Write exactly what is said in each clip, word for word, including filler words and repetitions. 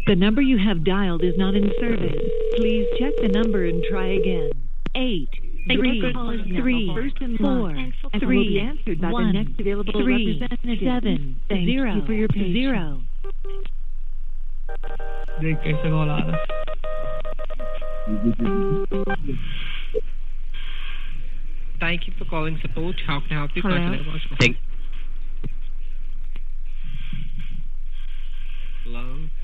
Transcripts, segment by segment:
The number you have dialed is not in service. Please check the number and try again. Eight. Three, three, four, three, answered by one, the next available three, seven, Thank zero, you for your patience. Zero. देख कैसे call आ रहा है. Thank you for calling support. How can I help you? Thank. Hello.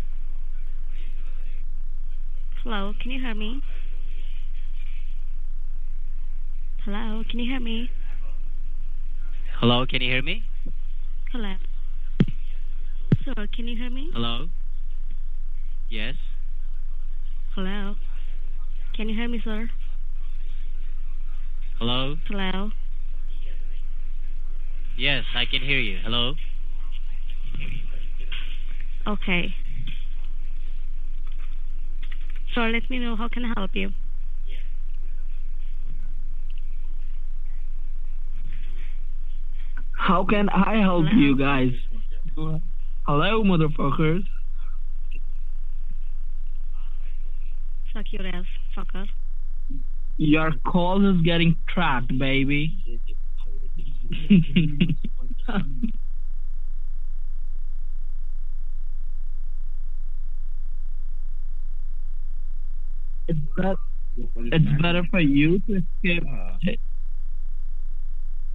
Hello, can you hear me? Hello, can you hear me? Hello, can you hear me? Hello. Sir, can you hear me? Hello? Yes? Hello. Can you hear me, sir? Hello? Hello. Yes, I can hear you. Hello? Okay. Sir, let me know how can I help you? How can I help Hello? you guys? Hello, motherfuckers. Fuck your ass, fucker. Your call is getting tracked, baby. it's, that, it's better for you to escape.